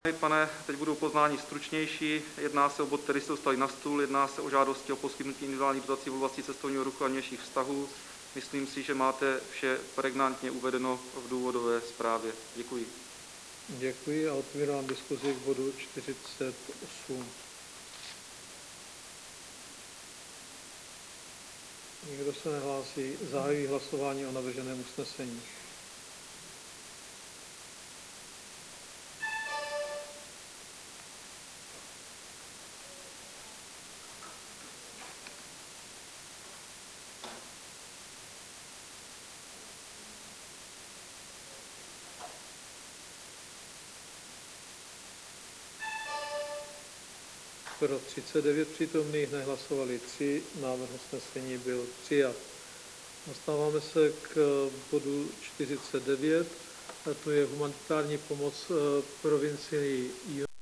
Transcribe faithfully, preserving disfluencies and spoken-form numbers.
Pane, teď budu poznání stručnější. Jedná se o bod, který se dostali na stůl. Jedná se o žádosti o poskytnutí individuálních dotací v oblasti cestovního ruchu a vnějších vztahů. Myslím si, že máte vše pregnantně uvedeno v důvodové zprávě. Děkuji. Děkuji a otvírám diskuzi k bodu čtyřicet osm. Nikdo se nehlásí. Zahajuji hlasování o navrženém usnesení. Pro třicet devět přítomných, nehlasovali tři, návrh usnesení byl přijat. Dostáváme se k bodu čtyřicet devět, a to je humanitární pomoc provincii